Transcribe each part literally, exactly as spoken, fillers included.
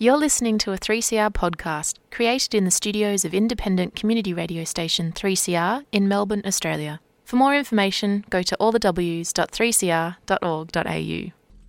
You're listening to a three C R podcast created in the studios of independent community radio station three C R in Melbourne, Australia. For more information, go to all the w dot three c r dot org dot a u.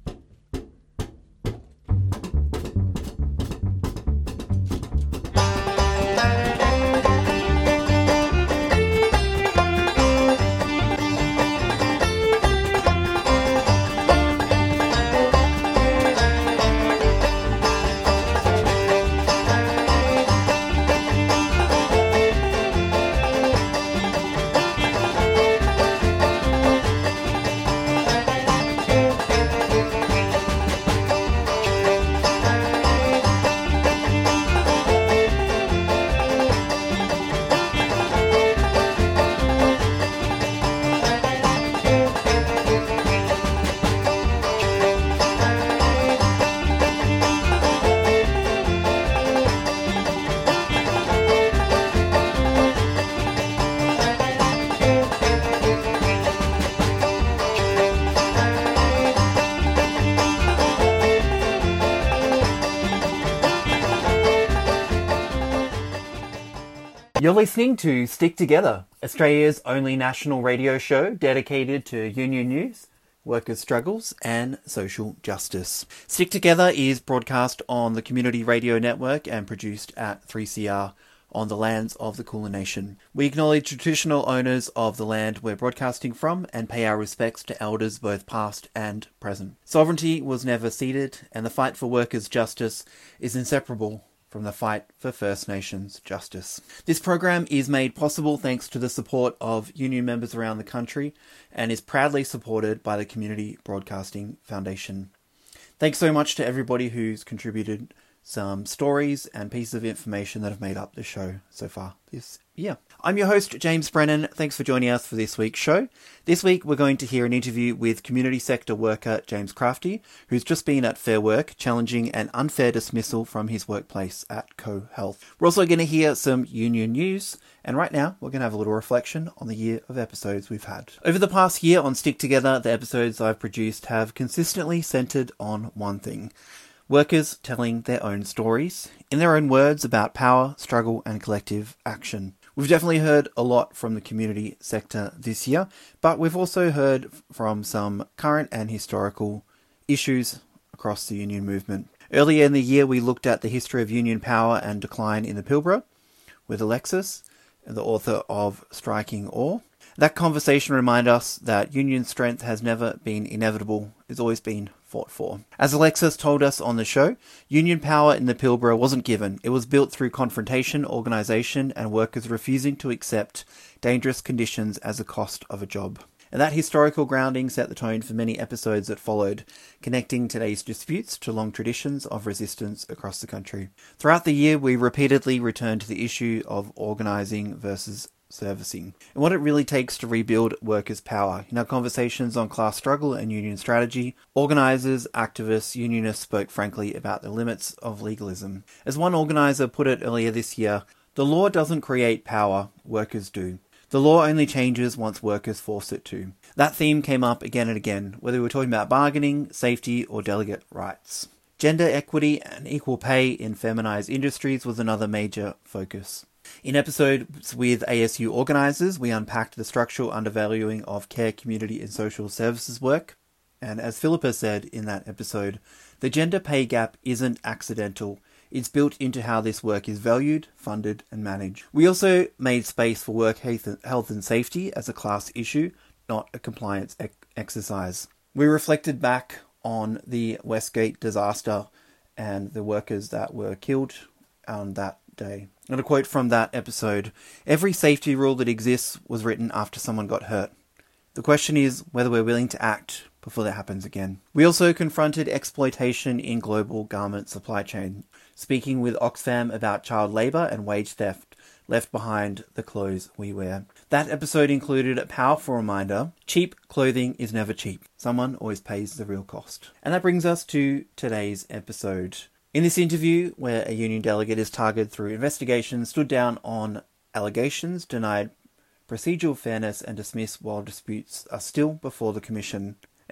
You're listening to Stick Together, Australia's only national radio show dedicated to union news, workers' struggles and social justice. Stick Together is broadcast on the Community Radio Network and produced at three C R on the lands of the Kulin Nation. We acknowledge traditional owners of the land we're broadcasting from and pay our respects to elders both past and present. Sovereignty was never ceded, and the fight for workers' justice is inseparable from the fight for First Nations justice. This program is made possible thanks to the support of union members around the country and is proudly supported by the Community Broadcasting Foundation. Thanks so much to everybody who's contributed some stories and pieces of information that have made up the show so far this year. I'm your host, James Brennan. Thanks for joining us for this week's show. This week, we're going to hear an interview with community sector worker James Crafty, who's just been at Fair Work, challenging an unfair dismissal from his workplace at CoHealth. We're also going to hear some union news, and right now, we're going to have a little reflection on the year of episodes we've had. Over the past year on Stick Together, the episodes I've produced have consistently centred on one thing: workers telling their own stories, in their own words, about power, struggle and collective action. We've definitely heard a lot from the community sector this year, but we've also heard from some current and historical issues across the union movement. Earlier in the year, we looked at the history of union power and decline in the Pilbara with Alexis, the author of Striking Ore. That conversation reminded us that union strength has never been inevitable, it's always been fought for. As Alexis told us on the show, union power in the Pilbara wasn't given. It was built through confrontation, organisation, and workers refusing to accept dangerous conditions as a cost of a job. And that historical grounding set the tone for many episodes that followed, connecting today's disputes to long traditions of resistance across the country. Throughout the year, we repeatedly returned to the issue of organising versus servicing, and what it really takes to rebuild workers' power. In our conversations on class struggle and union strategy, organisers, activists, unionists spoke frankly about the limits of legalism. As one organiser put it earlier this year, the law doesn't create power, workers do. The law only changes once workers force it to. That theme came up again and again, whether we were talking about bargaining, safety, or delegate rights. Gender equity and equal pay in feminised industries was another major focus. In episodes with A S U organisers, we unpacked the structural undervaluing of care, community and social services work. And as Philippa said in that episode, the gender pay gap isn't accidental. It's built into how this work is valued, funded and managed. We also made space for work health and safety as a class issue, not a compliance ec- exercise. We reflected back on the Westgate disaster and the workers that were killed on that day. And a quote from that episode: "Every safety rule that exists was written after someone got hurt. The question is whether we're willing to act before that happens again." We also confronted exploitation in global garment supply chain, speaking with Oxfam about child labour and wage theft left behind the clothes we wear. That episode included a powerful reminder: cheap clothing is never cheap. Someone always pays the real cost. And that brings us to today's episode. In this interview, where a union delegate is targeted through investigations, stood down on allegations, denied procedural fairness and dismissed while disputes are still before the Commission,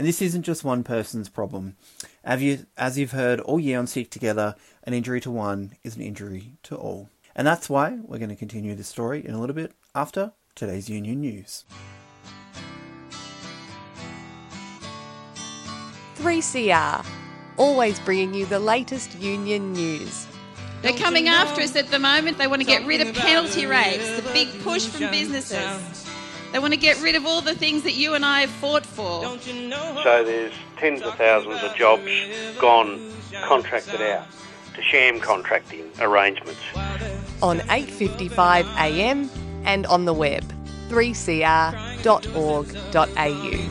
And this isn't just one person's problem. As, you, as you've heard all year on Stick Together, an injury to one is an injury to all. And that's why we're going to continue this story in a little bit after today's union news. three C R, always bringing you the latest union news. They're coming after us at the moment. They want to get rid of penalty rates, the big push from businesses. They want to get rid of all the things that you and I have fought for. So there's tens of thousands of jobs gone contracted out to sham contracting arrangements. On eight fifty-five a m and on the web, three c r dot org dot a u.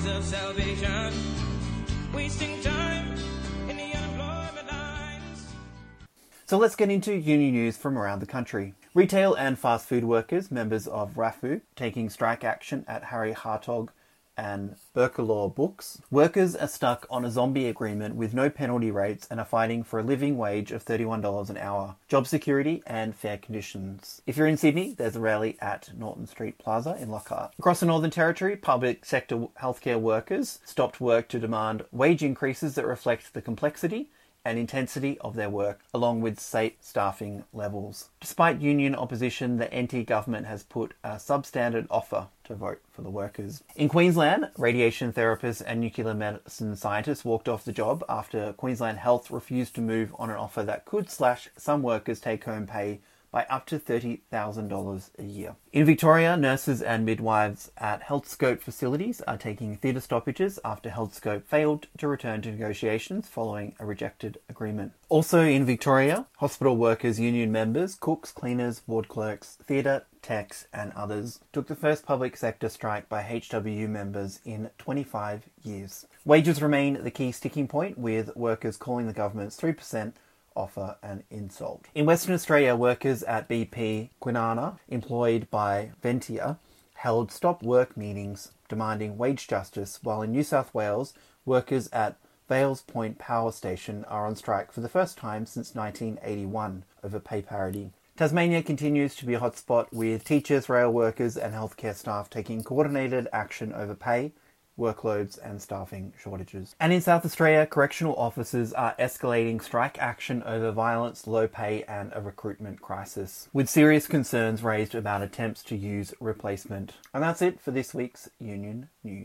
So let's get into union news from around the country. Retail and fast food workers, members of R A F U, taking strike action at Harry Hartog and Birkelaw Books. Workers are stuck on a zombie agreement with no penalty rates and are fighting for a living wage of thirty-one dollars an hour, job security and fair conditions. If you're in Sydney, there's a rally at Norton Street Plaza in Lockhart. Across the Northern Territory, public sector healthcare workers stopped work to demand wage increases that reflect the complexity and intensity of their work, along with safe staffing levels. Despite union opposition, the N T government has put a substandard offer to vote for the workers. In Queensland, radiation therapists and nuclear medicine scientists walked off the job after Queensland Health refused to move on an offer that could slash some workers' take-home pay by up to thirty thousand dollars a year. In Victoria, nurses and midwives at Healthscope facilities are taking theatre stoppages after Healthscope failed to return to negotiations following a rejected agreement. Also in Victoria, hospital workers union members, cooks, cleaners, ward clerks, theatre techs and others took the first public sector strike by H W U members in twenty-five years. Wages remain the key sticking point, with workers calling the government's three percent offer an insult. In Western Australia, workers at B P Kwinana, employed by Ventia, held stop work meetings demanding wage justice, while in New South Wales, workers at Vales Point Power Station are on strike for the first time since nineteen eighty-one over pay parity. Tasmania continues to be a hotspot, with teachers, rail workers and healthcare staff taking coordinated action over pay, workloads and staffing shortages. And in South Australia, correctional officers are escalating strike action over violence, low pay and a recruitment crisis, with serious concerns raised about attempts to use replacement. And that's it for this week's Union News.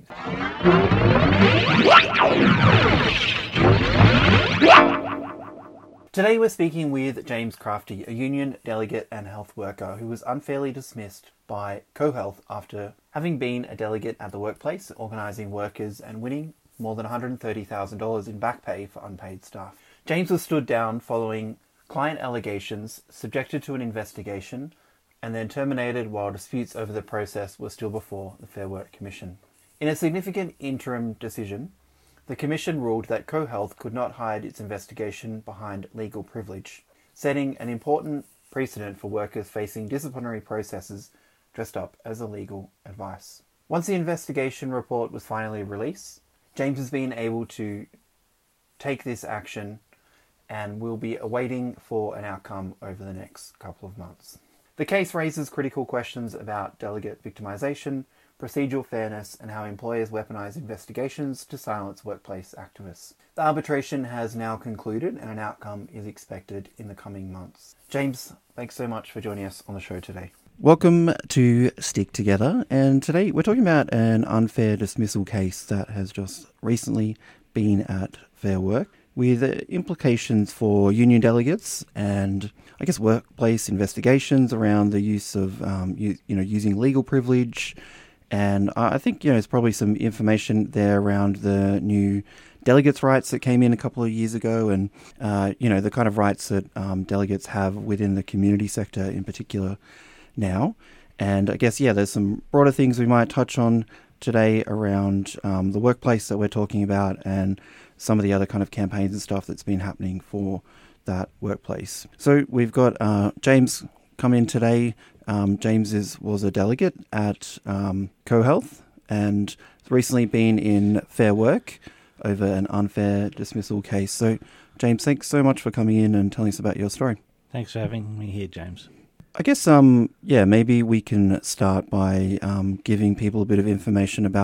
Today we're speaking with James Crafty, a union delegate and health worker who was unfairly dismissed by CoHealth after having been a delegate at the workplace, organising workers and winning more than one hundred thirty thousand dollars in back pay for unpaid staff. James was stood down following client allegations, subjected to an investigation, and then terminated while disputes over the process were still before the Fair Work Commission. In a significant interim decision, the Commission ruled that CoHealth could not hide its investigation behind legal privilege, setting an important precedent for workers facing disciplinary processes dressed up as a legal advice. Once the investigation report was finally released, James has been able to take this action and will be awaiting for an outcome over the next couple of months. The case raises critical questions about delegate victimisation, procedural fairness and how employers weaponise investigations to silence workplace activists. The arbitration has now concluded and an outcome is expected in the coming months. James, thanks so much for joining us on the show today. Welcome to Stick Together, and today we're talking about an unfair dismissal case that has just recently been at Fair Work, with implications for union delegates and, I guess, workplace investigations around the use of, um, you, you know, using legal privilege. And I think, you know, there's probably some information there around the new delegates' rights that came in a couple of years ago and, uh, you know, the kind of rights that um, delegates have within the community sector in particular now. And I guess, yeah, there's some broader things we might touch on today around um, the workplace that we're talking about and some of the other kind of campaigns and stuff that's been happening for that workplace. So we've got uh, James come in today. Um, James is, was a delegate at um, CoHealth and recently been in Fair Work over an unfair dismissal case. So, James, thanks so much for coming in and telling us about your story. Thanks for having me here, James. I guess, um, yeah, maybe we can start by um, giving people a bit of information about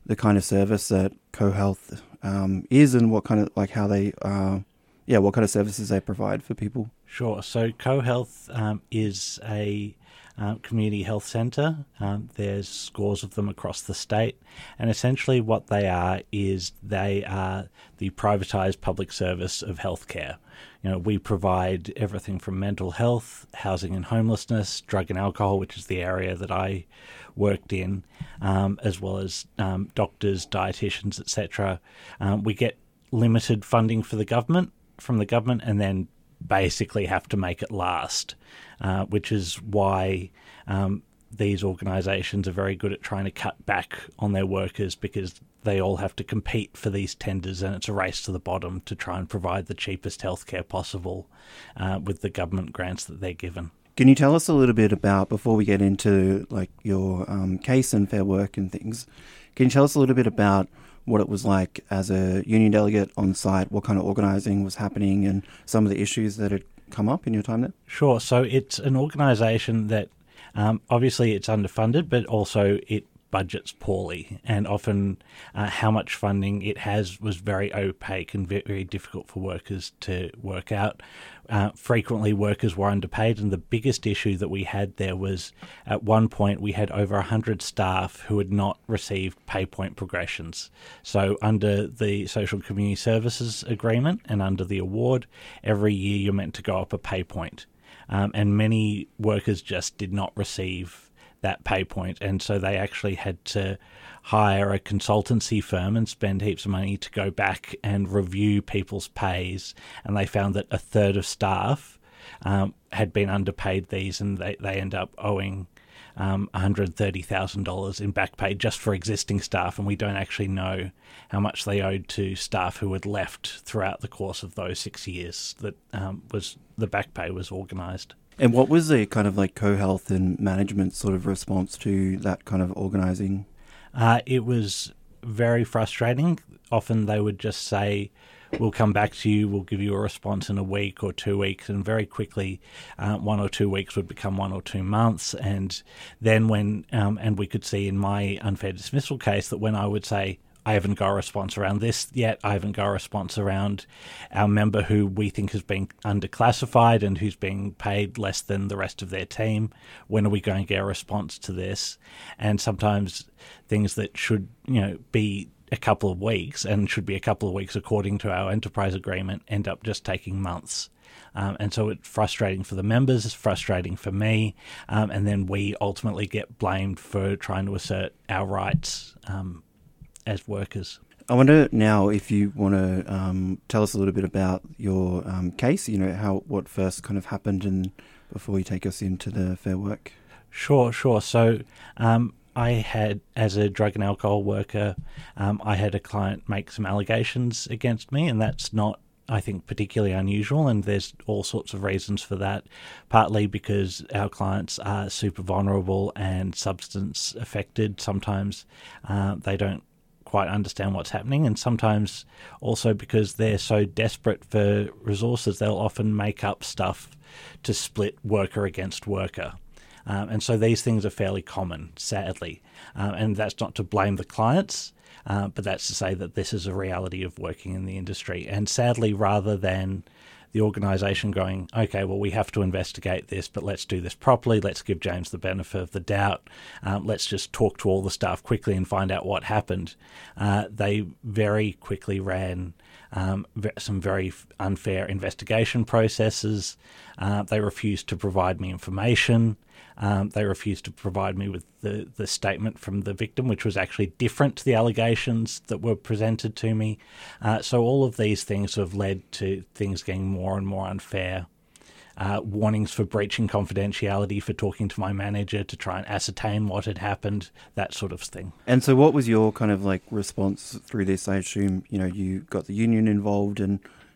the kind of service that CoHealth um, is, and what kind of like how they, uh, yeah, what kind of services they provide for people? Sure. So CoHealth um, is a um, community health centre. Um, there's scores of them across the state, and essentially what they are is they are the privatised public service of healthcare. You know, we provide everything from mental health, housing and homelessness, drug and alcohol, which is the area that I worked in, um, as well as um, doctors, dietitians, et cetera. Um, we get limited funding for the government from the government, and then basically have to make it last, uh, which is why um, these organisations are very good at trying to cut back on their workers, because they all have to compete for these tenders, and it's a race to the bottom to try and provide the cheapest healthcare possible uh, with the government grants that they're given. Can you tell us a little bit about, before we get into like your um, case and Fair Work and things, can you tell us a little bit about what it was like as a union delegate on site, what kind of organising was happening, and some of the issues that had come up in your time there? Sure. So it's an organisation that um, obviously it's underfunded, but also it budgets poorly, and often uh, how much funding it has was very opaque and very difficult for workers to work out. Uh, frequently workers were underpaid, and the biggest issue that we had there was at one point we had over one hundred staff who had not received pay point progressions. So under the Social Community Services Agreement and under the award, every year you're meant to go up a pay point. Um, and many workers just did not receive that pay point, and so they actually had to hire a consultancy firm and spend heaps of money to go back and review people's pays, and they found that a third of staff um, had been underpaid these, and they, they end up owing um, one hundred thirty thousand dollars in back pay just for existing staff, and we don't actually know how much they owed to staff who had left throughout the course of those six years that um, was the back pay was organised. And what was the kind of like CoHealth and management sort of response to that kind of organising? Uh, it was very frustrating. Often they would just say, we'll come back to you, we'll give you a response in a week or two weeks, and very quickly uh, one or two weeks would become one or two months. And then when, um, and we could see in my unfair dismissal case that when I would say, I haven't got a response around this yet, I haven't got a response around our member who we think has been underclassified and who's being paid less than the rest of their team, when are we going to get a response to this? And sometimes things that should, you know, be a couple of weeks and should be a couple of weeks according to our enterprise agreement end up just taking months. Um, and so it's frustrating for the members, it's frustrating for me, um, and then we ultimately get blamed for trying to assert our rights um, as workers. I wonder now if you want to um, tell us a little bit about your um, case, you know, how what first kind of happened, and before you take us into the Fair Work. Sure, sure. So um, I had, as a drug and alcohol worker, um, I had a client make some allegations against me, and that's not, I think, particularly unusual, and there's all sorts of reasons for that, partly because our clients are super vulnerable and substance affected. Sometimes uh, they don't quite understand what's happening, and sometimes also because they're so desperate for resources, they'll often make up stuff to split worker against worker. Um, and so these things are fairly common, sadly. Um, and that's not to blame the clients, uh, but that's to say that this is a reality of working in the industry. And sadly, rather than the organisation going, okay, well, we have to investigate this, but let's do this properly. Let's give James the benefit of the doubt. Um, let's just talk to all the staff quickly and find out what happened. Uh, they very quickly ran um, some very unfair investigation processes. Uh, they refused to provide me information. Um, they refused to provide me with the, the statement from the victim, which was actually different to the allegations that were presented to me. Uh, so all of these things have led to things getting more and more unfair. Uh, warnings for breaching confidentiality, for talking to my manager to try and ascertain what had happened, that sort of thing. And so what was your kind of like response through this? I assume, you know, you got the union involved, and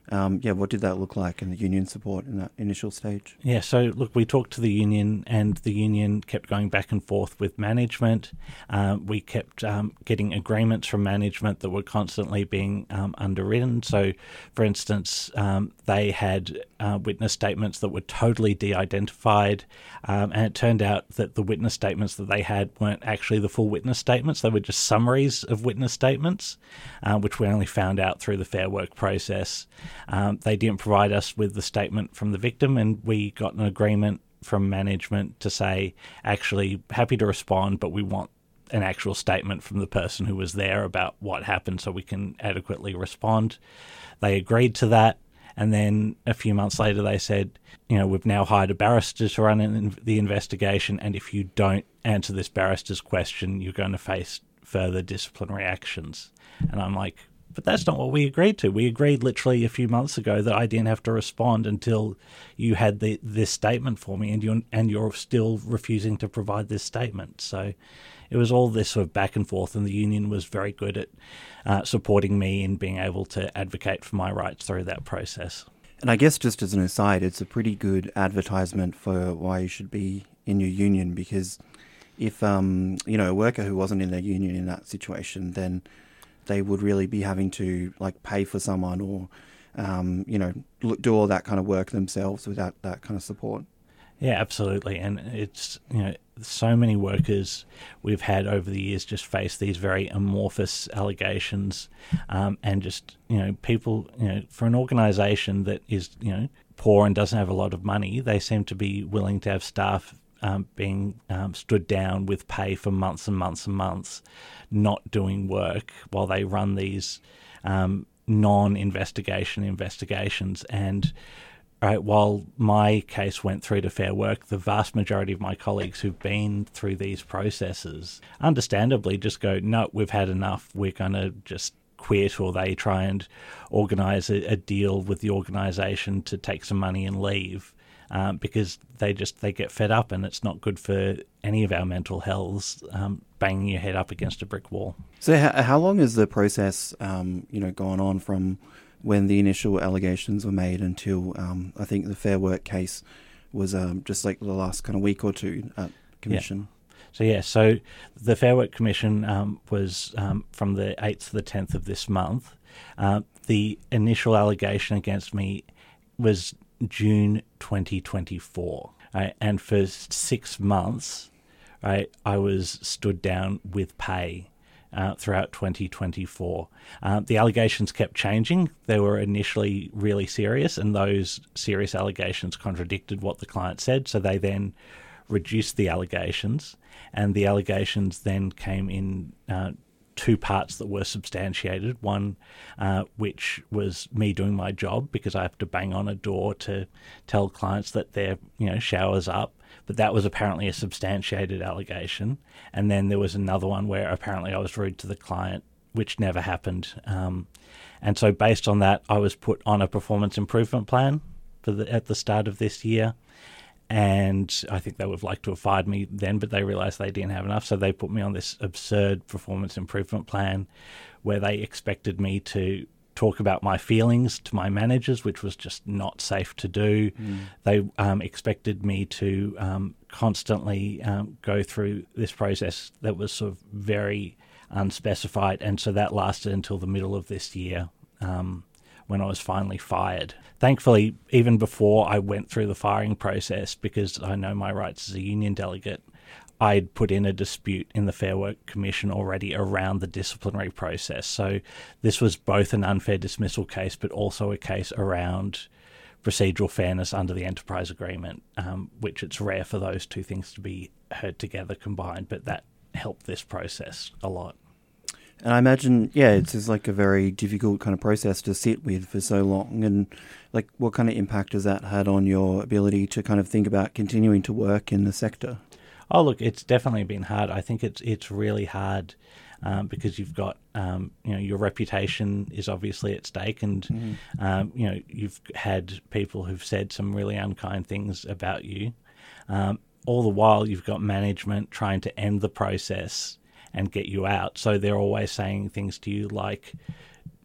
Um, yeah, what did that look like in the union support in that initial stage? Yeah, so look, we talked to the union, and the union kept going back and forth with management. Um, we kept um, getting agreements from management that were constantly being um, underwritten. So, for instance, um, they had uh, witness statements that were totally de-identified, um, and it turned out that the witness statements that they had weren't actually the full witness statements. They were just summaries of witness statements, uh, which we only found out through the Fair Work process. Um, they didn't provide us with the statement from the victim, and we got an agreement from management to say, actually, happy to respond, but we want an actual statement from the person who was there about what happened so we can adequately respond. They agreed to that, and then a few months later they said, you know, we've now hired a barrister to run in the investigation, and if you don't answer this barrister's question, you're going to face further disciplinary actions. And I'm like, but that's not what we agreed to. We agreed literally a few months ago that I didn't have to respond until you had the, this statement for me, and you're, and you're still refusing to provide this statement. So it was all this sort of back and forth, and the union was very good at uh, supporting me in being able to advocate for my rights through that process. And I guess just as an aside, it's a pretty good advertisement for why you should be in your union, because if, um, you know, a worker who wasn't in their union in that situation, then they would really be having to like pay for someone or, um, you know, do all that kind of work themselves without that kind of support. Yeah, absolutely. And it's, you know, so many workers we've had over the years just face these very amorphous allegations, um, and just, you know, people, you know, for an organisation that is, you know, poor and doesn't have a lot of money, they seem to be willing to have staff Um, being um, stood down with pay for months and months and months, not doing work while they run these um, non-investigation investigations. And right, while my case went through to Fair Work, the vast majority of my colleagues who've been through these processes understandably just go, no, we've had enough, we're going to just quit, or they try and organise a, a deal with the organisation to take some money and leave. Um, because they just they get fed up, and it's not good for any of our mental health, um, banging your head up against a brick wall. So how, how long has the process, um, you know, gone on from when the initial allegations were made until um, I think the Fair Work case was um, just like the last kind of week or two at Commission? Yeah. So yeah, so the Fair Work Commission um, was um, from the eighth to the tenth of this month. Uh, the initial allegation against me was June twenty twenty-four, right? And for six months, right, I was stood down with pay uh, throughout twenty twenty-four. Uh, the allegations kept changing. They were initially really serious, and those serious allegations contradicted what the client said, so they then reduced the allegations, and the allegations then came in uh, two parts that were substantiated. One, uh, which was me doing my job, because I have to bang on a door to tell clients that their, you know, shower's up. But that was apparently a substantiated allegation. And then there was another one where apparently I was rude to the client, which never happened. Um, and so based on that, I was put on a performance improvement plan for the, at the start of this year. And I think they would have liked to have fired me then, but they realised they didn't have enough. So they put me on this absurd performance improvement plan where they expected me to talk about my feelings to my managers, which was just not safe to do. Mm. They um, expected me to um, constantly um, go through this process that was sort of very unspecified. And so that lasted until the middle of this year. Um, when I was finally fired. Thankfully, even before I went through the firing process, because I know my rights as a union delegate, I'd put in a dispute in the Fair Work Commission already around the disciplinary process. So this was both an unfair dismissal case, but also a case around procedural fairness under the enterprise agreement, um, which it's rare for those two things to be heard together combined, but that helped this process a lot. And I imagine, yeah, it's just like a very difficult kind of process to sit with for so long. And like, what kind of impact has that had on your ability to kind of think about continuing to work in the sector? Oh, look, it's definitely been hard. I think it's it's really hard um, because you've got, um, you know, your reputation is obviously at stake, and mm-hmm. um, you know, you've had people who've said some really unkind things about you. Um, all the while, you've got management trying to end the process and get you out. So they're always saying things to you like,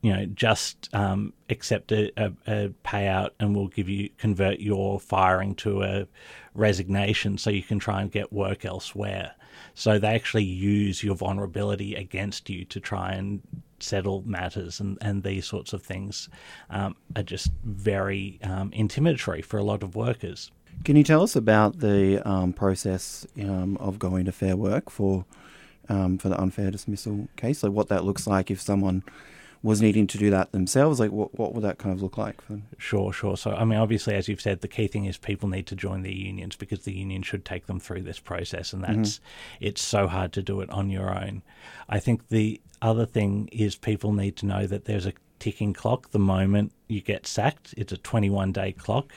you know, just um, accept a, a, a payout and we'll give you, convert your firing to a resignation so you can try and get work elsewhere. So they actually use your vulnerability against you to try and settle matters, and, and these sorts of things um, are just very um, intimidatory for a lot of workers. Can you tell us about the um, process um, of going to Fair Work for um, for the unfair dismissal case? Like what that looks like if someone was needing to do that themselves? Like what, what would that kind of look like for them? Sure, sure. So, I mean, obviously, as you've said, the key thing is people need to join their unions because the union should take them through this process, and that's mm-hmm. it's so hard to do it on your own. I think the other thing is people need to know that there's a ticking clock the moment you get sacked. It's a twenty-one day clock.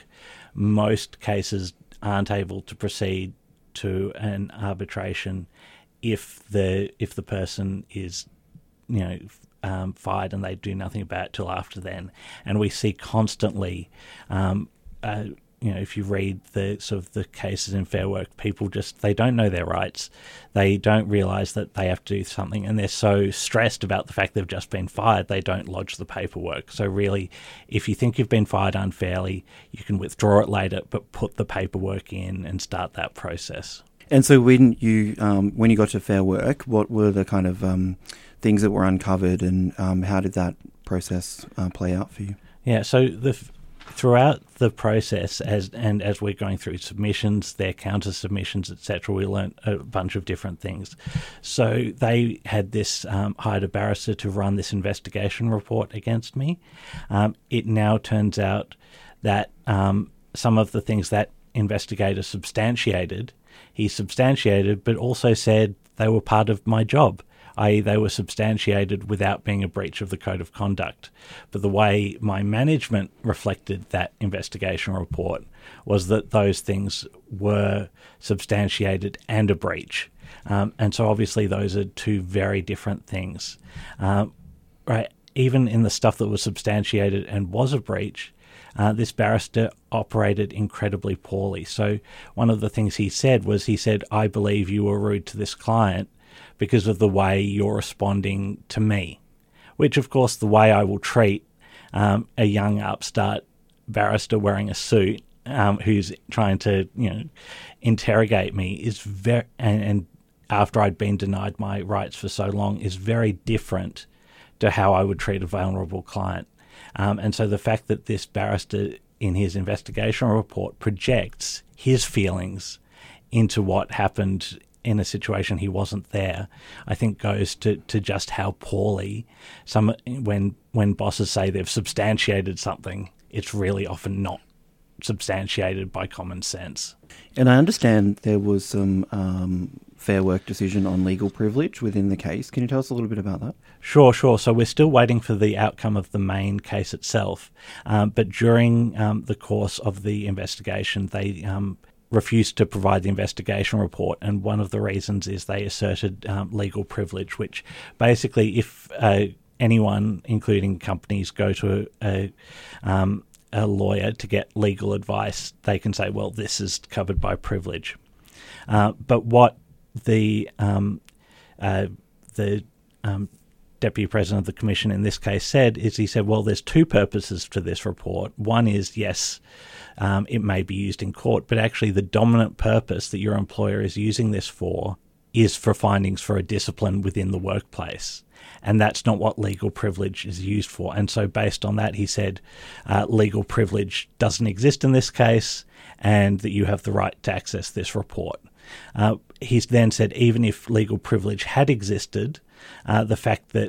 Most cases aren't able to proceed to an arbitration if the if the person is, you know, um, fired and they do nothing about it till after then. And we see constantly, um, uh, you know, if you read the sort of the cases in Fair Work, people just, they don't know their rights. They don't realise that they have to do something, and they're so stressed about the fact they've just been fired, they don't lodge the paperwork. So really, if you think you've been fired unfairly, you can withdraw it later, but put the paperwork in and start that process. And so when you um, when you got to Fair Work, what were the kind of um, things that were uncovered, and um, how did that process uh, play out for you? Yeah, so the throughout the process, as and as we're going through submissions, their counter submissions, et cetera, we learnt a bunch of different things. So they had this um, hired a barrister to run this investigation report against me. Um, it now turns out that um, some of the things that investigator substantiated, he substantiated, but also said they were part of my job, that is they were substantiated without being a breach of the code of conduct. But the way my management reflected that investigation report was that those things were substantiated and a breach. Um, and so obviously those are two very different things. Um, right? Even in the stuff that was substantiated and was a breach, Uh, this barrister operated incredibly poorly. So one of the things he said was, he said, I believe you were rude to this client because of the way you're responding to me, which, of course, the way I will treat um, a young upstart barrister wearing a suit um, who's trying to, you know, interrogate me is very, and, and after I'd been denied my rights for so long, is very different to how I would treat a vulnerable client. Um, and so the fact that this barrister in his investigation report projects his feelings into what happened in a situation he wasn't there, I think goes to, to just how poorly some, when when bosses say they've substantiated something, it's really often not substantiated by common sense. And I understand there was some um, Fair Work decision on legal privilege within the case. Can you tell us a little bit about that? Sure, sure. So we're still waiting for the outcome of the main case itself. Um, but during um, the course of the investigation, they um, refused to provide the investigation report. And one of the reasons is they asserted um, legal privilege, which basically if uh, anyone, including companies, go to a, a um, a lawyer to get legal advice, they can say, well, this is covered by privilege. Uh, but what the um, uh, the um, Deputy President of the Commission in this case said is, he said, well, there's two purposes to this report. One is, yes, um, it may be used in court, but actually the dominant purpose that your employer is using this for is for findings for a discipline within the workplace. And that's not what legal privilege is used for. And so based on that, he said uh, legal privilege doesn't exist in this case and that you have the right to access this report. Uh, he then said even if legal privilege had existed, uh, the fact that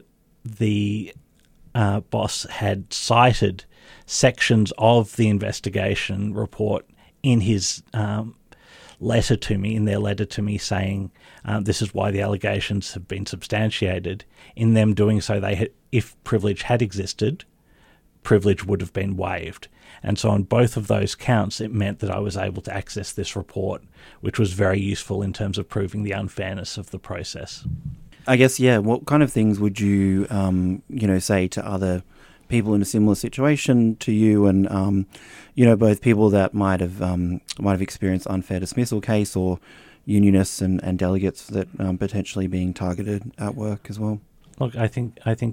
the uh, boss had cited sections of the investigation report in his um, letter to me, in their letter to me saying um, this is why the allegations have been substantiated. In them doing so, they had, if privilege had existed, privilege would have been waived. And so on both of those counts, it meant that I was able to access this report, which was very useful in terms of proving the unfairness of the process. I guess, yeah, what kind of things would you, um, you know, say to other people in a similar situation to you, and um, you know, both people that might have um, might have experienced unfair dismissal case, or unionists and, and delegates that um, potentially being targeted at work as well? Look, I think I think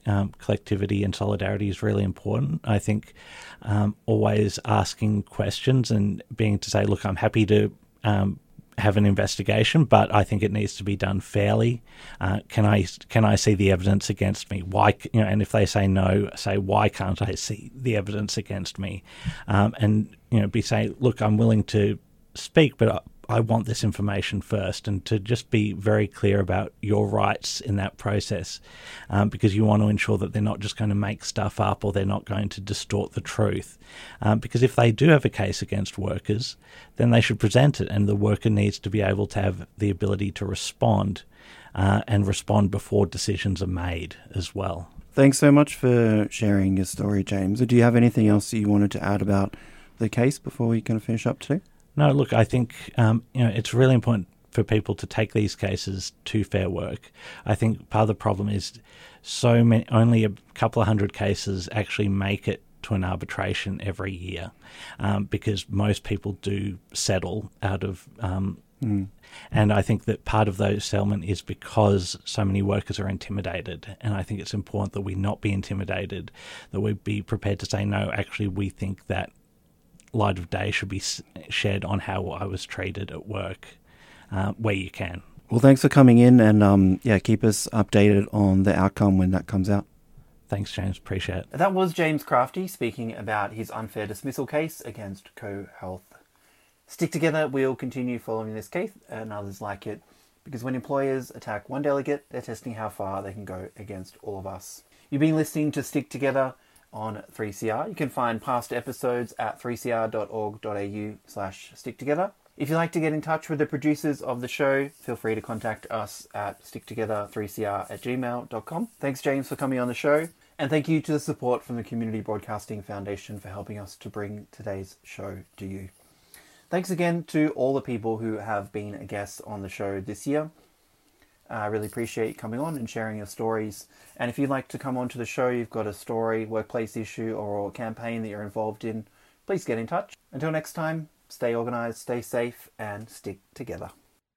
um, collectivity and solidarity is really important. I think um, always asking questions and being to say, look, I'm happy to um, have an investigation, but I think it needs to be done fairly. Uh, can I can I see the evidence against me? Why, you know, and if they say no, say why can't I see the evidence against me? Um, and you know, be saying, look, I'm willing to speak, but I, I want this information first, and to just be very clear about your rights in that process, um, because you want to ensure that they're not just going to make stuff up or they're not going to distort the truth. Um, because if they do have a case against workers, then they should present it, and the worker needs to be able to have the ability to respond uh, and respond before decisions are made as well. Thanks so much for sharing your story, James. Do you have anything else that you wanted to add about the case before we kind of finish up today? No, look, I think um, you know it's really important for people to take these cases to Fair Work. I think part of the problem is so many, only a couple of hundred cases actually make it to an arbitration every year, um, because most people do settle out of. Um, mm. And I think that part of those settlement is because so many workers are intimidated. And I think it's important that we not be intimidated, that we be prepared to say, no, actually, we think that light of day should be shed on how I was treated at work, uh, where you can. Well, thanks for coming in, and um, yeah, keep us updated on the outcome when that comes out. Thanks, James. Appreciate it. That was James Crafty speaking about his unfair dismissal case against CoHealth. Stick together. We'll continue following this case and others like it, because when employers attack one delegate, they're testing how far they can go against all of us. You've been listening to Stick Together on three C R. You can find past episodes at three c r dot org dot a u slash stick together. If you'd like to get in touch with the producers of the show, feel free to contact us at sticktogether three c r at gmail dot com. Thanks, James, for coming on the show. And thank you to the support from the Community Broadcasting Foundation for helping us to bring today's show to you. Thanks again to all the people who have been a guest on the show this year. I uh, really appreciate you coming on and sharing your stories. And if you'd like to come onto the show, you've got a story, workplace issue, or a campaign that you're involved in, please get in touch. Until next time, stay organised, stay safe, and stick together.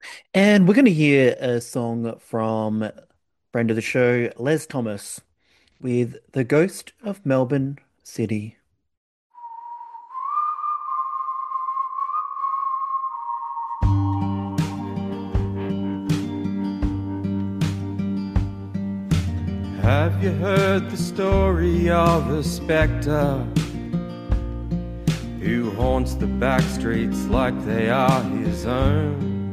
And we're going to hear a song from friend of the show, Les Thomas, with The Ghost of Melbourne City. Have you heard the story of a spectre who haunts the back streets like they are his own?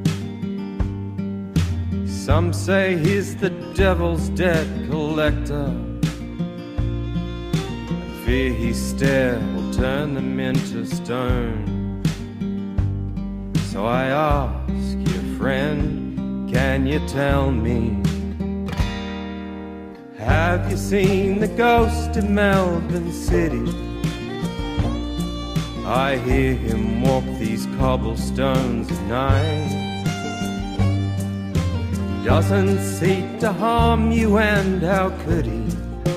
Some say he's the devil's debt collector. I fear his stare will turn them into stone. So I ask you, friend, can you tell me, have you seen the ghost of Melbourne City? I hear him walk these cobblestones at night. He doesn't seek to harm you, and how could he?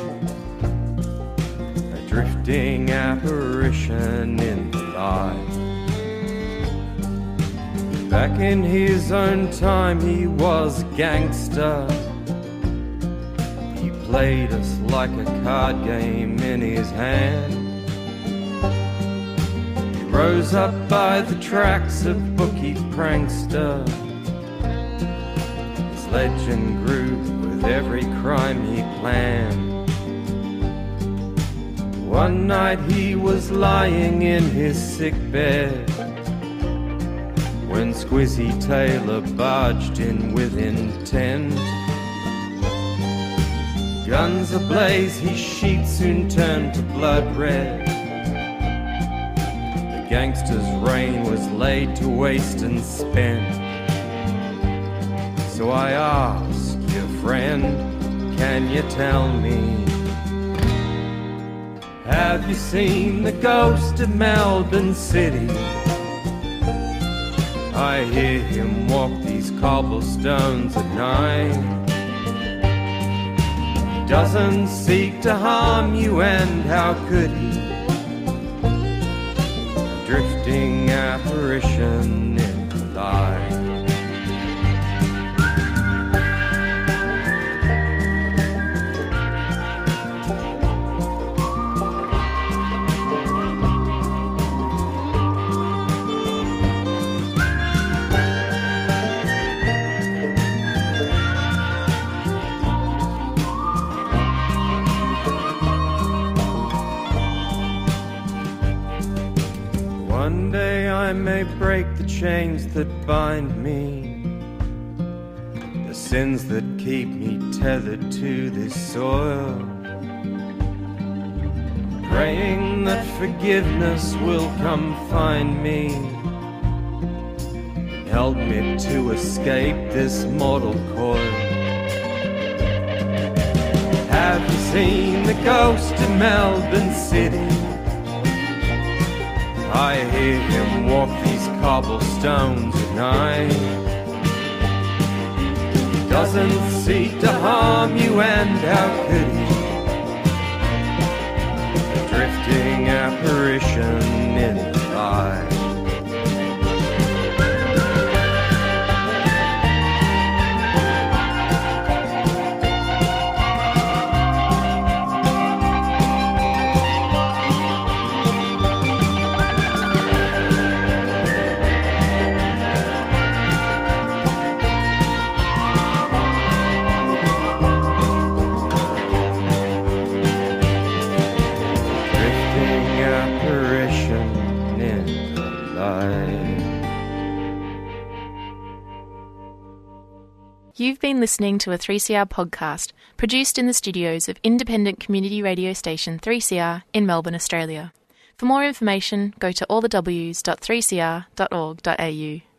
A drifting apparition in the light. Back in his own time he was a gangster. Played us like a card game in his hand. He rose up by the tracks of bookie prankster. His legend grew with every crime he planned. One night he was lying in his sick bed when Squizzy Taylor barged in with intent. Guns ablaze, his sheet soon turned to blood red. The gangster's reign was laid to waste and spent. So I ask you, friend, can you tell me, have you seen the ghost of Melbourne City? I hear him walk these cobblestones at night. Doesn't seek to harm you, and how could he? A drifting apparition in the light. I may break the chains that bind me, the sins that keep me tethered to this soil, praying that forgiveness will come find me, help me to escape this mortal coil. Have you seen the ghost of Melbourne City? I hear him walk these cobblestones at night. He doesn't seek to harm you, and how could he? A drifting apparition in the light. You've been listening to a three C R podcast produced in the studios of independent community radio station three C R in Melbourne, Australia. For more information, go to all the w s dot three c r dot org dot a u.